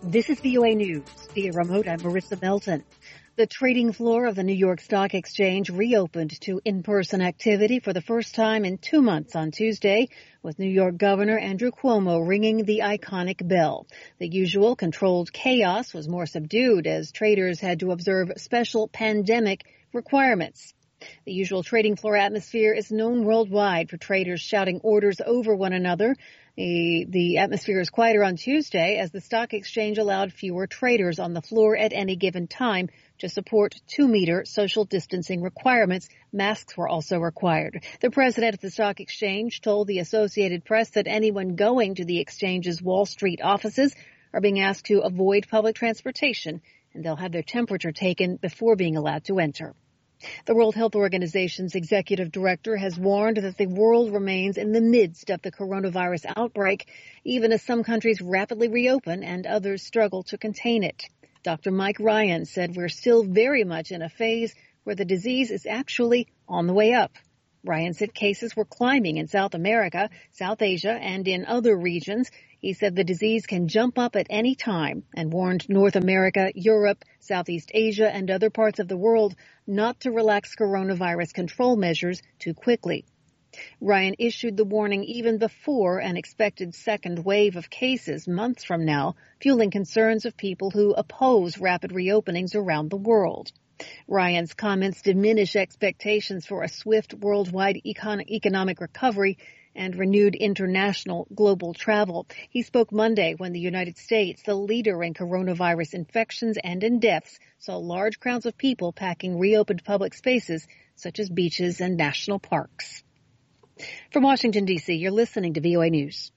This is VOA News. Via remote, I'm Marissa Melton. The trading floor of the New York Stock Exchange reopened to in-person activity for the first time in 2 months on Tuesday, with New York Governor Andrew Cuomo ringing the iconic bell. The usual controlled chaos was more subdued as traders had to observe special pandemic requirements. The usual trading floor atmosphere is known worldwide for traders shouting orders over one another. The atmosphere is quieter on Tuesday as the stock exchange allowed fewer traders on the floor at any given time to support 2-meter social distancing requirements. Masks were also required. The president of the stock exchange told the Associated Press that anyone going to the exchange's Wall Street offices are being asked to avoid public transportation, and they'll have their temperature taken before being allowed to enter. The World Health Organization's executive director has warned that the world remains in the midst of the coronavirus outbreak, even as some countries rapidly reopen and others struggle to contain it. Dr. Mike Ryan said we're still very much in a phase where the disease is actually on the way up. Ryan said cases were climbing in South America, South Asia, and in other regions. He said the disease can jump up at any time and warned North America, Europe, Southeast Asia, and other parts of the world not to relax coronavirus control measures too quickly. Ryan issued the warning even before an expected second wave of cases months from now, fueling concerns of people who oppose rapid reopenings around the world. Ryan's comments diminish expectations for a swift worldwide economic recovery and renewed international global travel. He spoke Monday when the United States, the leader in coronavirus infections and in deaths, saw large crowds of people packing reopened public spaces such as beaches and national parks. From Washington, D.C., you're listening to VOA News.